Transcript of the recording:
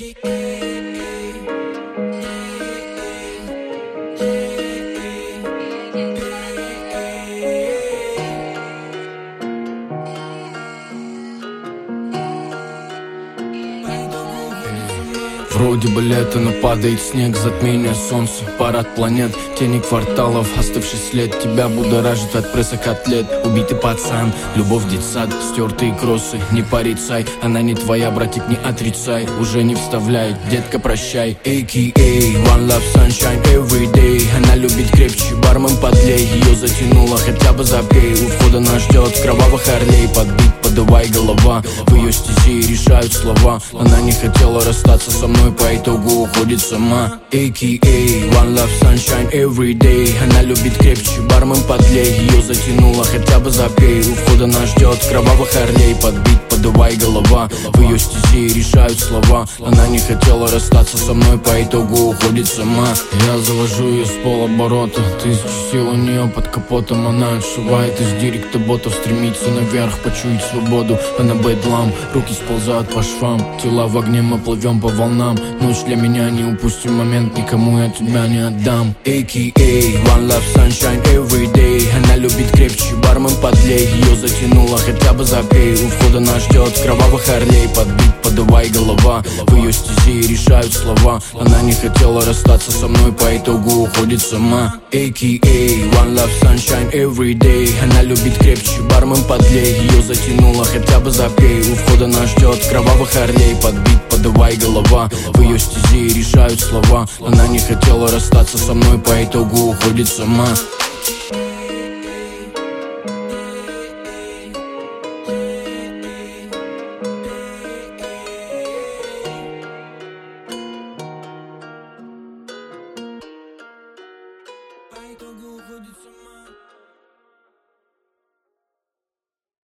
Вроде бы лето, но падает снег, затмение солнца, парад планет, тени кварталов, остывший след. Тебя будоражит от пресса котлет. Убитый пацан, любовь детсад, стертые кроссы, не порицай. Она не твоя, братик, не отрицай. Уже не вставляй, детка, прощай. A.K.A. One Love Sunshine Everyday. Она любит крепче, бармен подлей. Ее затянуло, хотя бы запей. У входа нас ждет кровавый Харлей. Подбит, подавай голова. В ее стези решают слова. Она не хотела расстаться со мной, по итогу уходит сама. A.K.A. One Love Sunshine Everyday. Она любит крепче, бармен подлей. Ее затянуло, хотя бы запей. У входа нас ждет кровавый Харлей. Подбит, подавай голова. В ее стези решают слова. Она не хотела расстаться со мной, по итогу уходит сама. Я завожу ее с полоборота. Тысячи сил у нее под капотом. Она отшивает из директа ботов. Стремится наверх, почуять свободу. Она бэдлам, руки сползают по швам. Тела в огне, мы плывем по волнам. Ночь для меня, не упусти момент. Никому я тебя не отдам. A.K.A. One Love Sunshine Everyday. Она любит крепче, бармен подлей. Ее затянуло, хотя бы запей. У входа нас ждет кровавый Харлей. Подбит, подавай голова. В ее стези решают слова. Она не хотела расстаться со мной, по итогу уходит сама. A.K.A. One Love Sunshine Everyday. Она любит крепче, бармен подлей. Ее затянуло, хотя бы запей. У входа нас ждет кровавый Харлей. Подбит, подавай голова. В ее стези решают слова. Она не хотела расстаться со мной, по итогу уходит сама. По итогу уходит сама.